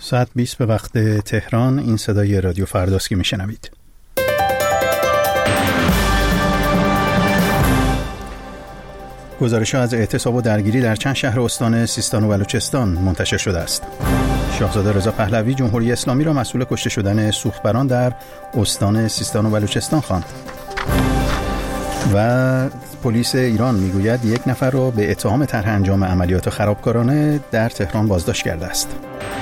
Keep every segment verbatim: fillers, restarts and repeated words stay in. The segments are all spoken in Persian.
ساعت بیست به وقت تهران. این صدای رادیو فرداست که میشنوید. گزارش‌ها از اعتصاب و درگیری در چند شهر استان سیستان و بلوچستان منتشر شده است. شاهزاده رضا پهلوی جمهوری اسلامی را مسئول کشته شدن سوختبران در استان سیستان و بلوچستان خواند. و پلیس ایران میگوید یک نفر را به اتهام طرح انجام عملیات خرابکارانه در تهران بازداشت کرده است.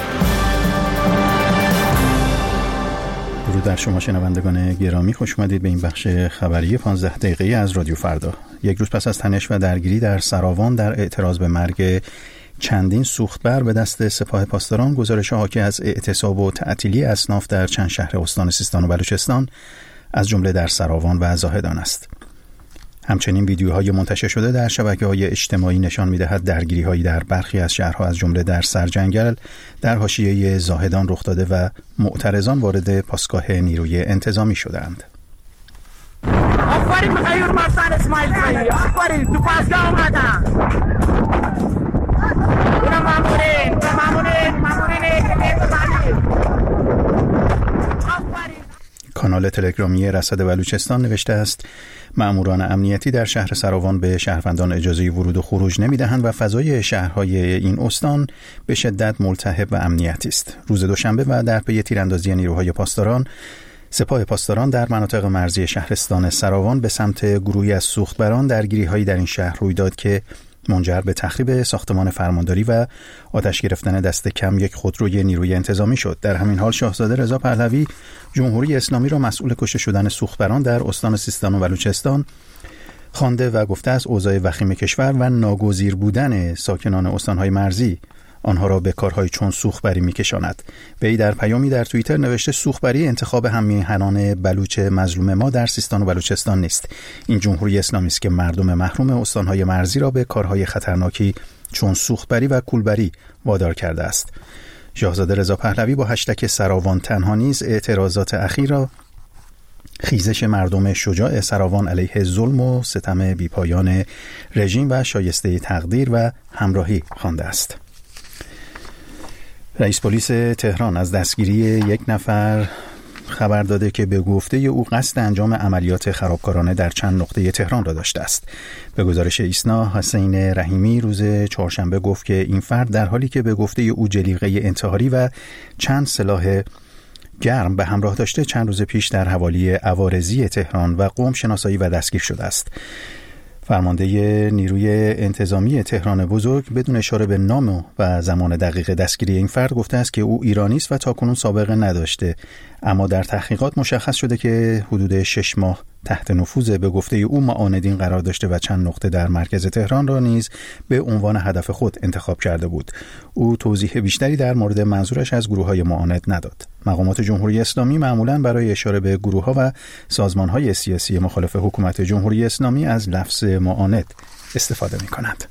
درود در شما شنوندگان گرامی، خوش اومدید به این بخش خبری پانزده دقیقه‌ای از رادیو فردا. یک روز پس از تنش و درگیری در سراوان در اعتراض به مرگ چندین سوختبر به دست سپاه پاسداران، گزارش حاکی از اعتصاب و تعطیلی اصناف در چند شهر استان سیستان و بلوچستان از جمله در سراوان و زاهدان است. همچنین ویدیوهای منتشر شده در شبکه‌های اجتماعی نشان می‌دهد درگیری‌هایی در برخی از شهرها از جمله در سرجنگل در حاشیه زاهدان رخ داده و معترضان وارد پاسگاه نیروی انتظامی شدند. آفرین مخیر مرسان اسماعیل خیلی، آفرین تو پاسگاه اومدن. اونا مامورین، مامورین، مامورین کانال تلگرامی رصد بلوچستان نوشته است مأموران امنیتی در شهر سراوان به شهروندان اجازه ورود و خروج نمی‌دهند و فضای شهرهای این استان به شدت ملتهب و امنیتی است. روز دوشنبه و در پی تیراندازی نیروهای پاسداران، سپاه پاسداران در مناطق مرزی شهرستان سراوان به سمت گروهی از سوختبران درگیری‌هایی در این شهر روی داد که منجر به تخریب ساختمان فرمانداری و آتش گرفتن دست کم یک خودروی نیروی انتظامی شد. در همین حال شاهزاده رضا پهلوی جمهوری اسلامی را مسئول کشته شدن سوختبران در استان سیستان و بلوچستان خوانده و گفته است اوضاع وخیم کشور و ناگزیر بودن ساکنان استان‌های مرزی آنها را به کارهای چون سوختبری می‌کشاند. وی در پیامی در توییتر نوشته سوختبری انتخاب هم‌میهنان بلوچ مظلوم ما در سیستان و بلوچستان نیست. این جمهوری اسلامی است که مردم محروم استان‌های مرزی را به کارهای خطرناکی چون سوختبری و کولبری وادار کرده است. شاهزاده رضا پهلوی با هشتگ سراوان تنها نیز اعتراضات اخیر را خیزش مردم شجاع سراوان علیه ظلم و ستم بیپایان رژیم و شایسته تقدیر و همراهی خوانده است. رئیس پلیس تهران از دستگیری یک نفر خبر داده که به گفته او قصد انجام عملیات خرابکارانه در چند نقطه تهران را داشته است. به گزارش ایسنا، حسین رحیمی روز چهارشنبه گفت که این فرد در حالی که به گفته او جلیقه انتحاری و چند سلاح گرم به همراه داشته چند روز پیش در حوالی عوارضی تهران و قم شناسایی و دستگیر شده است. فرمانده نیروی انتظامی تهران بزرگ بدون اشاره به نام و زمان دقیق دستگیری این فرد گفته است که او ایرانی است و تاکنون سابقه نداشته، اما در تحقیقات مشخص شده که حدود شش ماه تحت نفوذ به گفته او معاندین قرار داشته و چند نقطه در مرکز تهران را نیز به عنوان هدف خود انتخاب کرده بود. او توضیح بیشتری در مورد منظورش از گروه‌های معاند نداد. مقامات جمهوری اسلامی معمولاً برای اشاره به گروه‌ها و سازمان‌های سیاسی مخالف حکومت جمهوری اسلامی از لفظ معاند استفاده می‌کنند.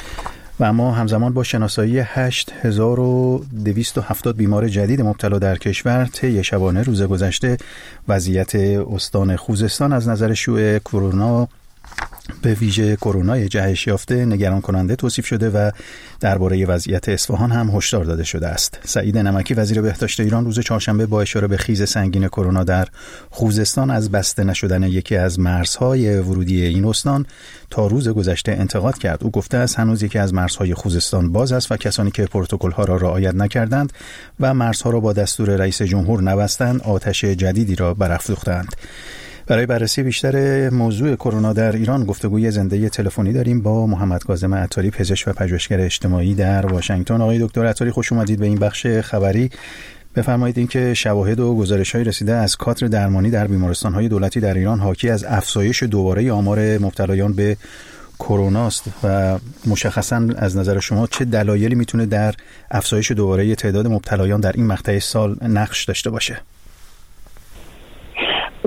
و اما همزمان با شناسایی هشت هزار و دویست و هفتاد بیمار جدید مبتلا در کشور طی شبانه روز گذشته، وضعیت استان خوزستان از نظر شیوع کرونا به ویژه کرونای جهش یافته نگران کننده توصیف شده و درباره وضعیت اصفهان هم هشدار داده شده است. سعید نمکی وزیر بهداشت ایران روز چهارشنبه با اشاره به خیز سنگین کرونا در خوزستان از بسته نشدن یکی از مرزهای ورودی این استان تا روز گذشته انتقاد کرد. او گفته است هنوز یکی از مرزهای خوزستان باز است و کسانی که پروتکل‌ها را رعایت نکردند و مرزها را با دستور رئیس جمهور نبستند آتش جدیدی را برافروختند. برای بررسی بیشتر موضوع کرونا در ایران گفتگوی زنده تلفنی داریم با محمد کاظم عطاری، پزشک و پژوهشگر اجتماعی در واشنگتن. آقای دکتر عطاری خوش اومدید به این بخش خبری. بفرمایید اینکه شواهد و گزارش‌های رسیده از کادر درمانی در بیمارستان‌های دولتی در ایران حاکی از افزایش دوباره آمار مبتلایان به کرونا است و مشخصاً از نظر شما چه دلایلی میتونه در افزایش دوباره تعداد مبتلایان در این مقطع سال نقش داشته باشه؟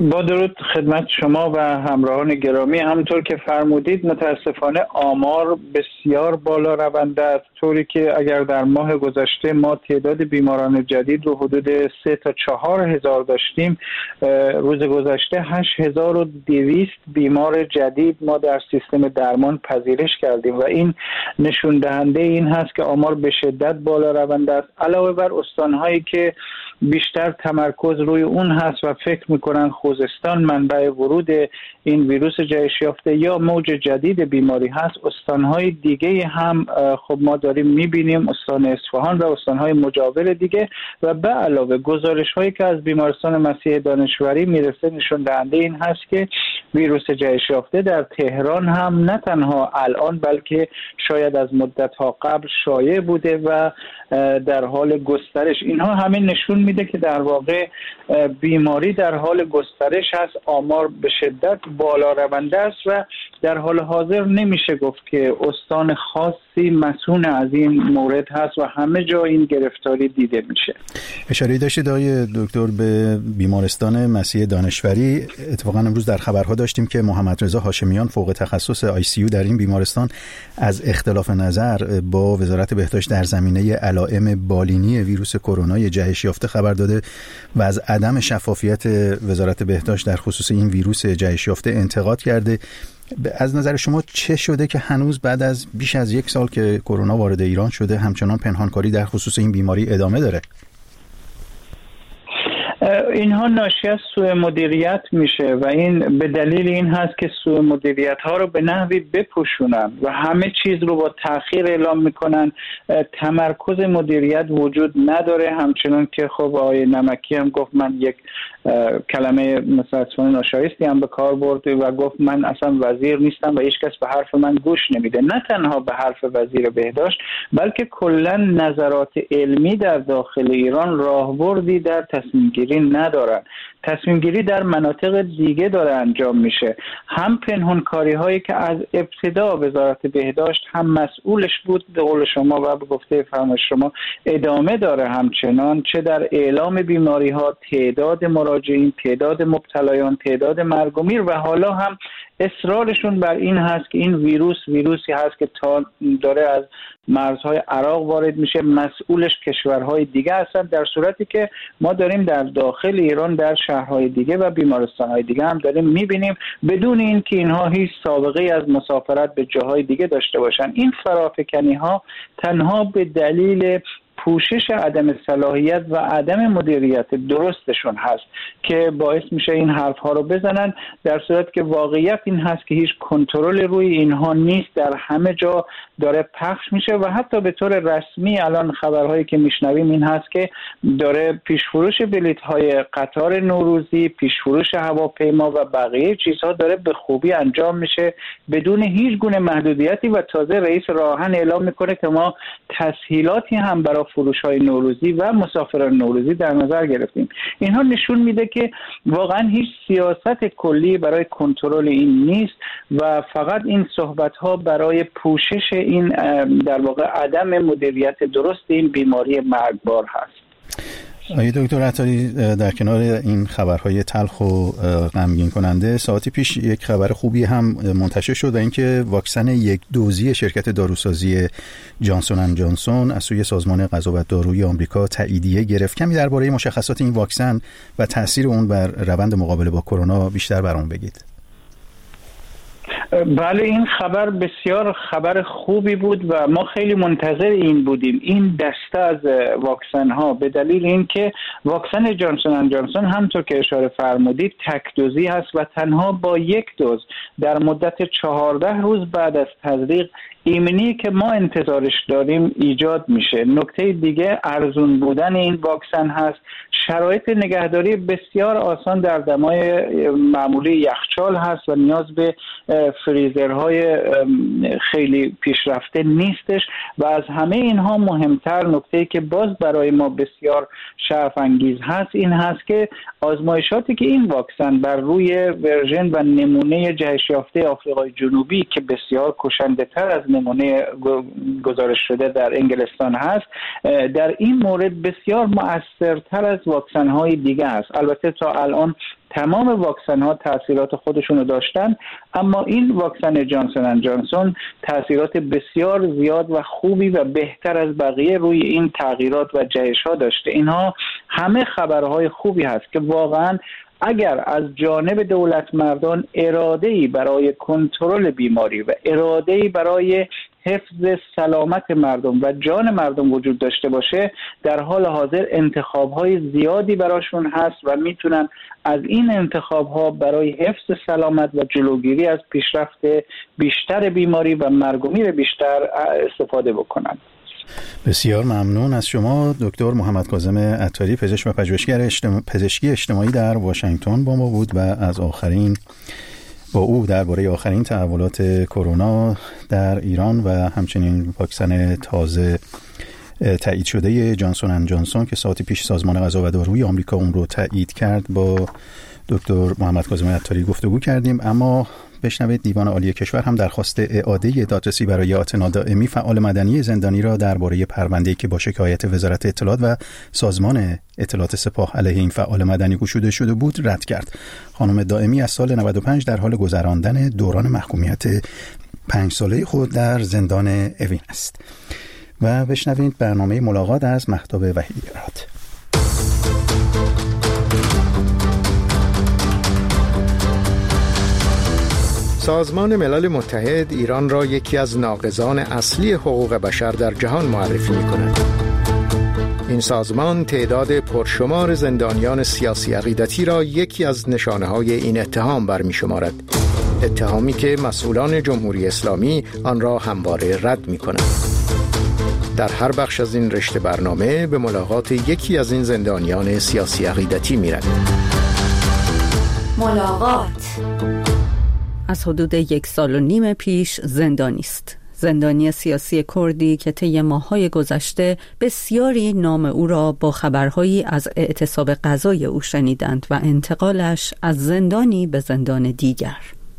با درود خدمت شما و همراهان گرامی. همونطور که فرمودید متاسفانه آمار بسیار بالا رونده است، طوری که اگر در ماه گذشته ما تعداد بیماران جدید رو حدود سه تا چهار هزار داشتیم، روز گذشته هشت هزار و دویست بیمار جدید ما در سیستم درمان پذیرش کردیم و این نشون دهنده این هست که آمار به شدت بالا رونده است. علاوه بر استانهایی که بیشتر تمرکز روی اون هست و فکر میکنن خوزستان منبع ورود این ویروس جهش یافته یا موج جدید بیماری هست، استانهای دیگه هم خب ما داریم میبینیم، استان اصفهان و استانهای مجاور دیگه، و به علاوه گزارش هایی که از بیمارستان مسیح دانشوری میرسه نشون دهنده این هست که ویروس جهش یافته در تهران هم نه تنها الان بلکه شاید از مدت ها قبل شایع بوده و در حال گسترش. اینها همه نشون میده که در واقع بیماری در حال گسترش هست، آمار به شدت بالا رونده است و در حال حاضر نمیشه گفت که استان خاصی مسئول از این مورد هست و همه جا این گرفتاری دیده میشه. اشاره داشتید آقای دکتر به بیمارستان مسیح دانشوری. اتفاقا امروز در خبرها داشتیم که محمد رضا هاشمیان فوق تخصص آی سی یو در این بیمارستان از اختلاف نظر با وزارت بهداشت در زمینه علائم بالینی ویروس کرونا جهش یافته خبر داده و از عدم شفافیت وزارت بهداشت در خصوص این ویروس جهش یافته انتقاد کرده. از نظر شما چه شده که هنوز بعد از بیش از یک سال که کرونا وارد ایران شده همچنان پنهانکاری در خصوص این بیماری ادامه داره؟ اینها ناشی از سوء مدیریت میشه و این به دلیل این هست که سوء مدیریت ها رو به نحوی بپوشونن و همه چیز رو با تأخیر اعلام میکنن. تمرکز مدیریت وجود نداره، همچنان که خب آقای نمکی هم گفت من یک کلمه متاسفانه ناشایستی هم به کار برد و گفت من اصلا وزیر نیستم و هیچ کس به حرف من گوش نمیده. نه تنها به حرف وزیر بهداشت بلکه کلا نظرات علمی در داخل ایران راهبردی در تصمیم گیری ندارن. تصمیم گیری در مناطق دیگه داره انجام میشه. هم پنهانکاری هایی که از ابتدا وزارت بهداشت هم مسئولش بود به قول شما و به گفته فرمایش شما ادامه داره همچنان، چه در اعلام بیماری ها، تعداد مراجعین، تعداد مبتلایان، تعداد مرگ و میر، و حالا هم اصرارشون بر این هست که این ویروس ویروسی هست که تا داره از مرزهای عراق وارد میشه، مسئولش کشورهای دیگه هستن، در صورتی که ما داریم در داخل ایران در شهرهای دیگه و بیمارستانهای دیگه هم داریم میبینیم بدون اینکه اینها هیچ سابقه از مسافرت به جاهای دیگه داشته باشن. این فرافکنی ها تنها به دلیل پوشش عدم صلاحیت و عدم مدیریت درستشون هست که باعث میشه این حرف ها رو بزنن، در صورت که واقعیت این هست که هیچ کنترل روی اینها نیست، در همه جا داره پخش میشه و حتی به طور رسمی الان خبرهایی که میشنویم این هست که داره پیشفروش بلیط های قطار نوروزی، پیشفروش هواپیما و بقیه چیزها داره به خوبی انجام میشه بدون هیچ گونه محدودیتی و تازه رئیس راهن اعلام میکنه که ما تسهیلاتی هم برای فروش‌های نوروزی و مسافران نوروزی در نظر گرفتیم. اینها نشون میده که واقعا هیچ سیاست کلی برای کنترل این نیست و فقط این صحبت‌ها برای پوشش این در واقع عدم مدیریت درست این بیماری مرگبار هست. آقای دکتر عطاری، در کنار این خبرهای تلخ و غمگین کننده ساعتی پیش یک خبر خوبی هم منتشر شد و اینکه واکسن یک دوزی شرکت داروسازی جانسون اند جانسون از سوی سازمان غذا و دارویی آمریکا تاییدیه گرفت. کمی درباره مشخصات این واکسن و تاثیر اون بر روند مقابله با کرونا بیشتر برام بگید. بله، این خبر بسیار خبر خوبی بود و ما خیلی منتظر این بودیم، این دسته از واکسن ها، به دلیل اینکه واکسن جانسون اند جانسون همونطور که اشاره فرمودید تک دوزی هست و تنها با یک دوز در مدت چهارده روز بعد از تزریق ایمنی که ما انتظارش داریم ایجاد میشه. نکته دیگه ارزون بودن این واکسن هست، شرایط نگهداری بسیار آسان در دمای معمولی یخچال هست و نیاز به فریزرهای خیلی پیشرفته نیستش و از همه اینها مهمتر نکته‌ای که باز برای ما بسیار شرف انگیز هست این هست که آزمایشاتی که این واکسن بر روی ورژن و نمونه جهش یافته آفریقای جنوبی که بسیار کشنده تر از نمونه گزارش شده در انگلستان هست، در این مورد بسیار مؤثرتر از واکسن های دیگه است. البته تا الان تمام واکسن ها تاثیرات خودشونو داشتن، اما این واکسن جانسون اند جانسون تاثیرات بسیار زیاد و خوبی و بهتر از بقیه روی این تغییرات و جهش ها داشته. اینها همه خبرهای خوبی هست که واقعا اگر از جانب دولت مردان اراده‌ای برای کنترل بیماری و اراده‌ای برای حفظ سلامت مردم و جان مردم وجود داشته باشه، در حال حاضر انتخاب‌های زیادی براشون هست و میتونن از این انتخاب‌ها برای حفظ سلامت و جلوگیری از پیشرفت بیشتر بیماری و مرگ و میر بیشتر استفاده بکنن. بسیار ممنون از شما دکتر محمد کاظم عطاری، پزشک و پژوهشگر اجتماع... پزشکی اجتماعی در واشنگتن با ما بود و از آخرین با او درباره آخرین تحولات کرونا در ایران و همچنین واکسن تازه تایید شده جانسون اند جانسون که ساعتی پیش سازمان غذا و داروی آمریکا اون رو تایید کرد با دکتر محمد کاظم عطاری گفتگو کردیم. اما بشنوید دیوان عالی کشور هم درخواست اعاده دادرسی برای اعتنا دائمی فعال مدنی زندانی را درباره پرونده‌ای که با شکایت وزارت اطلاعات و سازمان اطلاعات سپاه علیه این فعال مدنی گشوده شده بود رد کرد. خانم دائمی از سال نود و پنج در حال گذراندن دوران محکومیت پنج ساله خود در زندان اوین است. و بشنوید برنامه ملاقات از مهتاب وحیدی‌راد. سازمان ملل متحد ایران را یکی از ناقضان اصلی حقوق بشر در جهان معرفی می‌کند. این سازمان تعداد پرشمار زندانیان سیاسی عقیدتی را یکی از نشانه‌های این اتهام برمی‌شمارد. اتهامی که مسئولان جمهوری اسلامی آن را همواره رد می‌کنند. در هر بخش از این رشته برنامه به ملاقات یکی از این زندانیان سیاسی عقیدتی می‌رویم. ملاقات از حدود یک سال و نیم پیش زندانی است. زندانی سیاسی کردی که طی ماه‌های گذشته بسیاری نام او را با خبرهایی از اعتصاب غذای او شنیدند و انتقالش از زندانی به زندان دیگر.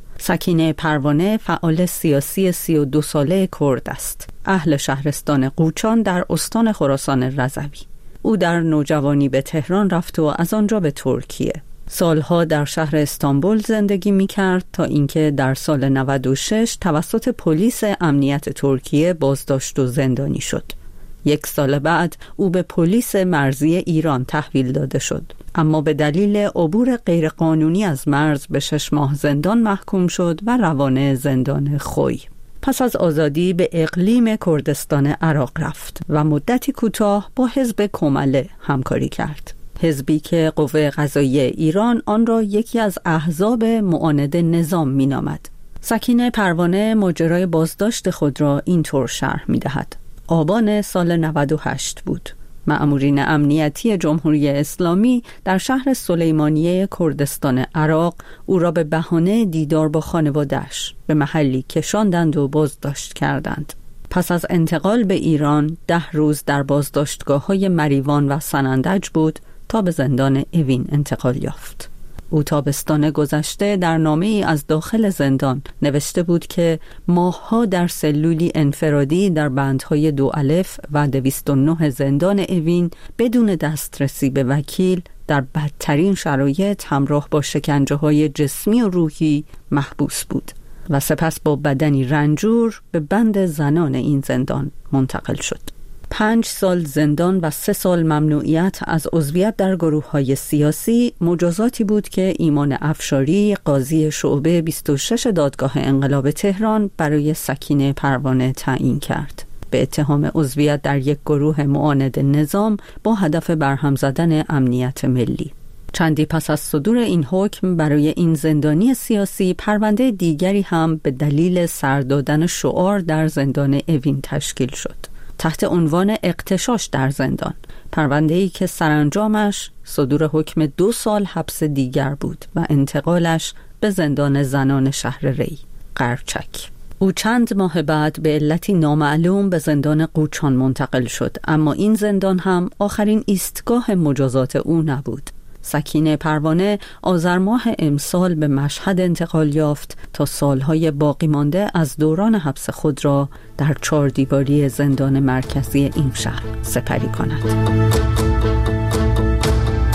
سکینه پروانه فعال سیاسی سی و دو ساله کرد است. اهل شهرستان قوچان در استان خراسان رضوی. او در نوجوانی به تهران رفت و از آنجا به ترکیه. سالها در شهر استانبول زندگی می کرد تا اینکه در سال نود و شش توسط پلیس امنیت ترکیه بازداشت و زندانی شد. یک سال بعد او به پلیس مرزی ایران تحویل داده شد، اما به دلیل عبور غیرقانونی از مرز به شش ماه زندان محکوم شد و روانه زندان خوی. پس از آزادی به اقلیم کردستان عراق رفت و مدتی کوتاه با حزب کمله همکاری کرد. حزبی که قوه قضاییه ایران آن را یکی از احزاب معاند نظام می‌نامد. سکینه پروانه ماجرای بازداشت خود را اینطور شرح می‌دهد. آبان سال نود و هشت بود. مأمورین امنیتی جمهوری اسلامی در شهر سلیمانیه کردستان عراق او را به بهانه دیدار با خانواده‌اش به محلی کشاندند و بازداشت کردند. پس از انتقال به ایران ده روز در بازداشتگاه‌های مریوان و سنندج بود تا به زندان اوین انتقال یافت. او تابستان گذشته در نامه‌ای از داخل زندان نوشته بود که ماه‌ها در سلولی انفرادی در بندهای دو الف و دویست و نه زندان اوین بدون دسترسی به وکیل در بدترین شرایط همراه با شکنجه‌های جسمی و روحی محبوس بود و سپس با بدنی رنجور به بند زنان این زندان منتقل شد. پنج سال زندان و سه سال ممنوعیت از عضویت در گروه‌های سیاسی مجازاتی بود که ایمان افشاری قاضی شعبه بیست و شش دادگاه انقلاب تهران برای سکینه پروانه تعیین کرد به اتهام عضویت در یک گروه معاند نظام با هدف برهم زدن امنیت ملی. چندی پس از صدور این حکم برای این زندانی سیاسی پرونده دیگری هم به دلیل سر دادن شعار در زندان اوین تشکیل شد تحت عنوان اغتشاش در زندان، پرونده‌ای که سرانجامش صدور حکم دو سال حبس دیگر بود و انتقالش به زندان زنان شهر ری قرچک. او چند ماه بعد به علتی نامعلوم به زندان قوچان منتقل شد، اما این زندان هم آخرین ایستگاه مجازات او نبود. سکینه پروانه آذر ماه امسال به مشهد انتقال یافت تا سالهای باقی مانده از دوران حبس خود را در چهار دیواری زندان مرکزی این شهر سپری کند.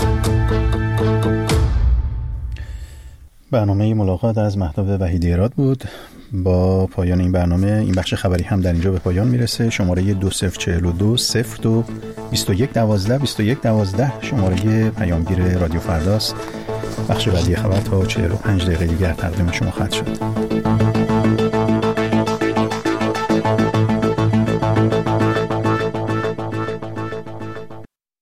برنامه ملاقات از مهتاب وحیدی اراد بود. با پایان این برنامه این بخش خبری هم در اینجا به پایان میرسه. شماره دو صفر چهل و دو صفر دو بیست و یک دوازده بیست و یک دوازده شماره پیامگیر رادیو فرداست. بخش بعدی خبر تا چهل و پنج دقیقه دیگر تقدیم شما خواهد شد.